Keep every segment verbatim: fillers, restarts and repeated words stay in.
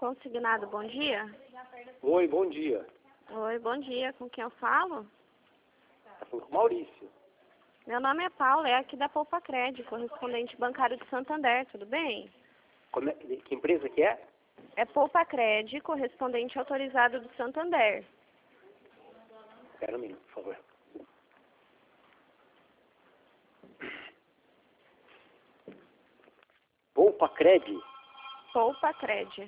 Consignado, bom dia. Oi, bom dia. Oi, bom dia. Com quem eu falo? Tá falando com o Maurício. Meu nome é Paula, é aqui da Poupa Cred, correspondente bancário de Santander, tudo bem? Como é- que empresa que é? É Poupa Cred, correspondente autorizado do Santander. Espera um minuto, por favor. Poupa Cred? Poupa Cred.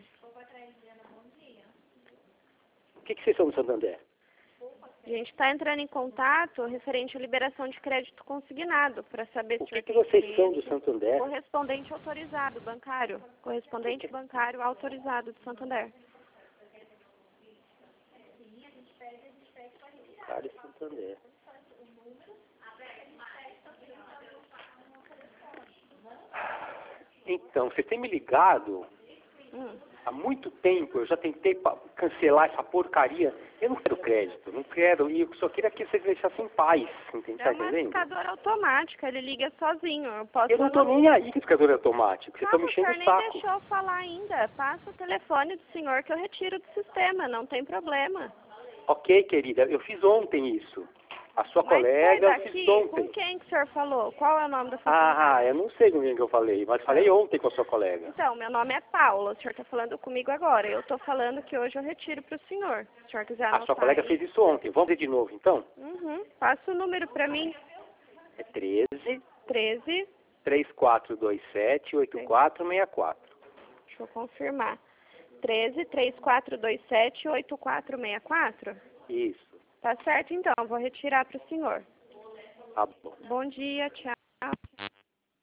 O que, que vocês são do Santander? A gente está entrando em contato referente à liberação de crédito consignado, para saber O se que, o que senhor tem vocês são do interesse. Santander? Correspondente autorizado, bancário. Correspondente bancário autorizado do Santander. Cara, Santander. Então, você tem me ligado Hum. há muito tempo. Eu já tentei pa- cancelar essa porcaria. Eu não quero crédito, não quero. E eu só queria que vocês deixassem em paz. Entende? É Tá uma entendendo? indicadora automática, ele liga sozinho. Eu posso Eu não tô nem aí com indicador automático. Vocês estão Calma, me o enchendo senhor o nem saco. deixou eu falar ainda. Passa o telefone do senhor que eu retiro do sistema, não tem problema. Ok, querida, eu fiz ontem isso. A sua Mas sai colega eu daqui, fiz com ontem. quem que o senhor falou? Qual é o nome da sua Ah, colega? eu não sei com quem que eu falei, mas falei ontem com a sua colega. Então, meu nome é Paula, o senhor está falando comigo agora. Eu estou falando que hoje eu retiro para o senhor. Se o senhor quiser anotar A sua colega aí. fez isso ontem. Vamos ver de novo, então? Uhum. Passa o número para mim. É treze, treze. três quatro dois sete, oito quatro seis quatro. Deixa eu confirmar. treze, três quatro dois sete, oito quatro seis quatro? Isso. Tá certo, então. Eu vou retirar para o senhor. Tá bom. Bom dia, tchau.